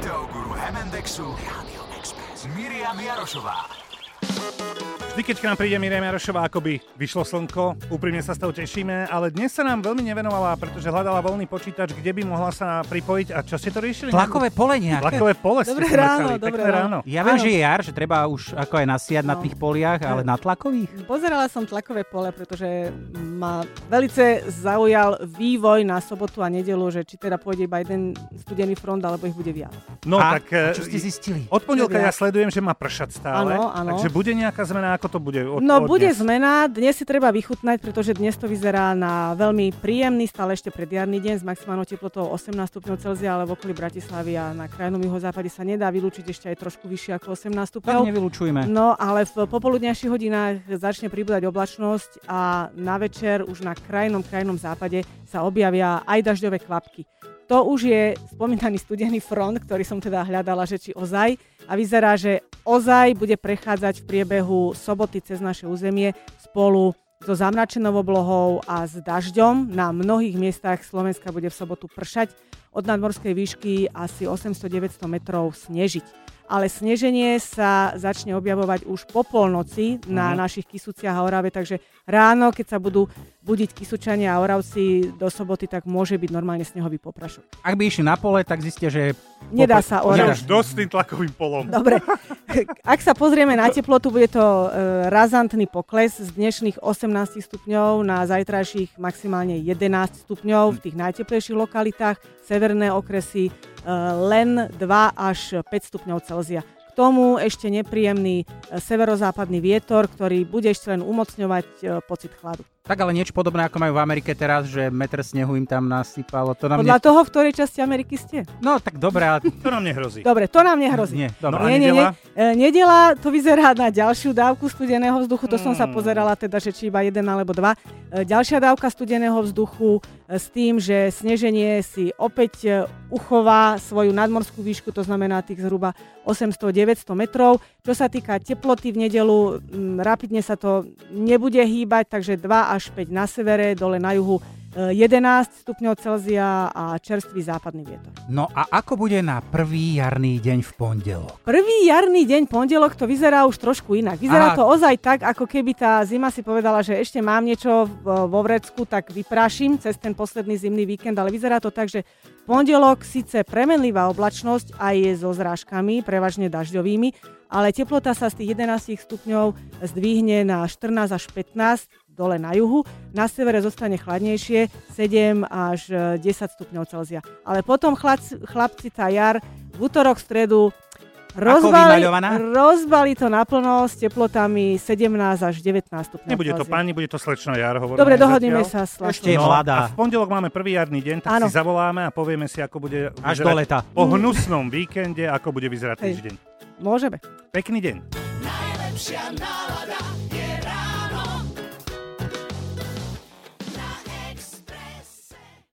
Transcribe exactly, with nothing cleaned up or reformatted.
Videoguru em end exu Rádio Express. Miriam Jarošová. Vždy, keď k nám príde Miriam Jarošová, akoby vyšlo slnko, úprimne sa z toho tešíme, ale dnes sa nám veľmi nevenovala, pretože hľadala voľný počítač, kde by mohla sa pripojiť. A čo ste to riešili? Tlakové pole nejaké. Tlakové pole ste Dobré si ráno, mrkali. dobré Pekné ráno. ráno. Ja viem, Áno. že je jar, že treba už ako aj nasiať no. na tých poliach, ale na tlakových? Pozerala som tlakové pole, pretože ma velice zaujal vývoj na sobotu a nedeľu, že či teda pôjde iba jeden studený front, alebo ich bude viac. No a, tak... a čo ste zistili? Od pondelka ja sledujem, že má pršať stále. Áno, áno. Takže bude nejaká zmena, ako to bude od, No od bude dnes? zmena, dnes si treba vychutnať, pretože dnes to vyzerá na veľmi príjemný, stále ešte predjarný deň s maximálnou teplotou osemnásť stupňov Celzia, ale v okolí Bratislavy a na krajnom juhozápade sa nedá vylúčiť ešte aj trošku vyššie ako osemnásť stupňov. Tak nevylučujme. No, ale v popoludňajších hodinách začne pribúdať oblačnosť a na večer už na krajnom, krajnom západe sa objavia aj dažďové kvapky. To už je spomínaný studený front, ktorý som teda hľadala, že či ozaj. A vyzerá, že ozaj bude prechádzať v priebehu soboty cez naše územie spolu so zamračenou oblohou a s dažďom. Na mnohých miestach Slovenska bude v sobotu pršať, od nadmorskej výšky asi osemsto až deväťsto metrov snežiť. Ale sneženie sa začne objavovať už po polnoci na mm. našich Kysuciach a Orave, takže ráno, keď sa budú budiť Kysučania a Oravci do soboty, tak môže byť normálne snehový poprašok. Ak by išli na pole, tak zistia, že... Nedá sa orať. Už dosť s tým tlakovým polom. Dobre, ak sa pozrieme na teplotu, bude to e, razantný pokles z dnešných osemnásť stupňov na zajtrajších maximálne jedenásť stupňov v tých najteplejších lokalitách, severné okresy e, len dva až päť stupňov Celzia. K tomu ešte nepríjemný e, severozápadný vietor, ktorý bude ešte len umocňovať e, pocit chladu. Tak ale niečo podobné, ako majú v Amerike teraz, že meter snehu im tam nasypalo. To nám Podľa ne... toho, v ktorej časti Ameriky ste? No tak dobre, ale... To nám nehrozí. Dobre, to nám nehrozí. Nie, No dobre. a Nie, nie, nie. nedeľa? E, Nedeľa to vyzerá na ďalšiu dávku studeného vzduchu, to som sa Hmm. pozerala teda, že či iba jeden alebo dva. E, Ďalšia dávka studeného vzduchu e, s tým, že sneženie si opäť e, uchová svoju nadmorskú výšku, to znamená tých zhruba osemsto až deväťsto metrov. Čo sa týka teploty v nedeľu, m, rapidne sa to nebude hýbať, takže dva až päť na severe, dole na juhu jedenásť stupňov Celzia a čerstvý západný vietor. No a ako bude na prvý jarný deň v pondelok? Prvý jarný deň pondelok to vyzerá už trošku inak. Vyzerá Aha. to ozaj tak, ako keby tá zima si povedala, že ešte mám niečo vo vrecku, tak vyprášim cez ten posledný zimný víkend, ale vyzerá to tak, že v pondelok síce premenlivá oblačnosť aj je so zrážkami, prevažne dažďovými, ale teplota sa z tých jedenásť stupňov zdvihne na štrnásť až pätnásť dole na juhu. Na severe zostane chladnejšie, sedem až desať stupňov Celzia. Ale potom chlapci, chlapci tá jar v útorok, stredu rozbali, rozbali to naplno s teplotami sedemnásť až devätnásť stupňov Nebude to Celzia. pani, bude to slečná jar, hovoríme. Dobre, dohodneme zatiaľ. sa s Ešte je Lastom. mladá. A v pondelok máme prvý jarný deň, tak Áno. si zavoláme a povieme si, ako bude Až vyzerať do leta. po hnusnom víkende, ako bude vyzerať Hej. týždeň. Môžeme. Pekný deň. Najlepšia nálada.